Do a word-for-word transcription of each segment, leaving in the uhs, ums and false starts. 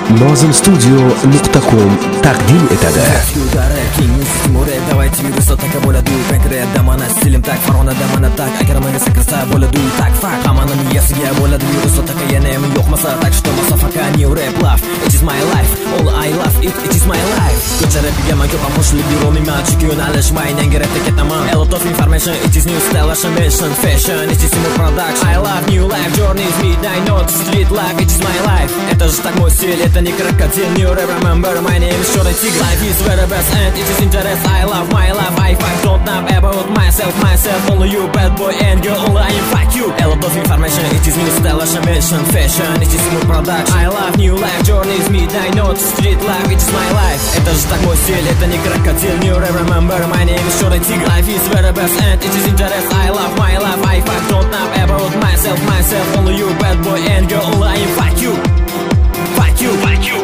nozim studio nuqta com taqdim etadi. Давайте вируса так bo'ladi konkretda mana stilim tak Farg'onada mana tak agar menga sakrasa bo'ladi tak fak hammaning miyasiga bo'ladi virusa tak yana ham yo'qmasa tak что masofaga new rap life it is my life all I love it it is my life ko'charapiga men ko'p amoshli yurolmayman chunki yo'nalish men yangi rapga ketaman a lot of information it is new style fashion fashion it is new production I love new life journeys midnight not street life it is my life это же так мой стиль это не крокодил new rap remember my name is Черный Тигр life is very best and it is interest I love my life I fight don't know about myself myself only you bad boy and girl only I am fuck you a lot of information it is new style fashion fashion it is new production I love new life journeys midnight not street life it is my life это же так мой стиль это не крокодил new rap remember my name is Черный Тигр life is very best and it is interest I love my life I fight don't know about myself myself only you bad boy and girl only I am fuck you fuck you fuck you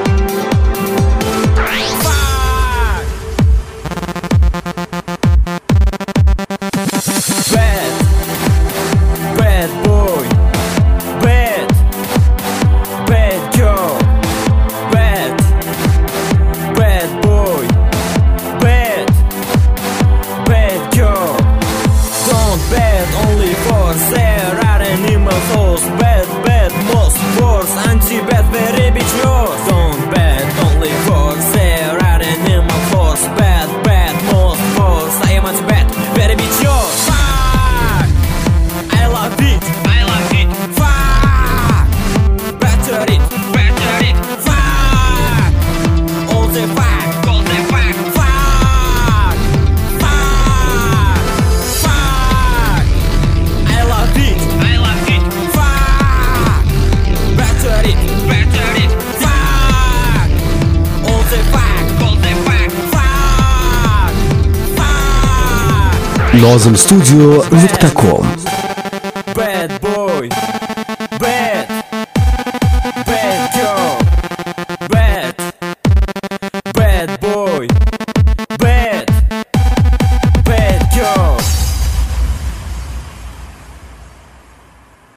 Bad, bad, most force, anti-bad, very bitch yours. Don't bad, only force, there are animal force. Bad, bad, most force, I am anti-bad, very bitch yours. Fuck, I love it, I love it. Fuck, better it, better it. Fuck, all the fuck, all the fuck. Fuck, fuck, fuck, I love it, I love it. Better it, better it. Fuck, all the fuck, all the fuck. Fuck, fuck. nozim studio nuqta com. Bad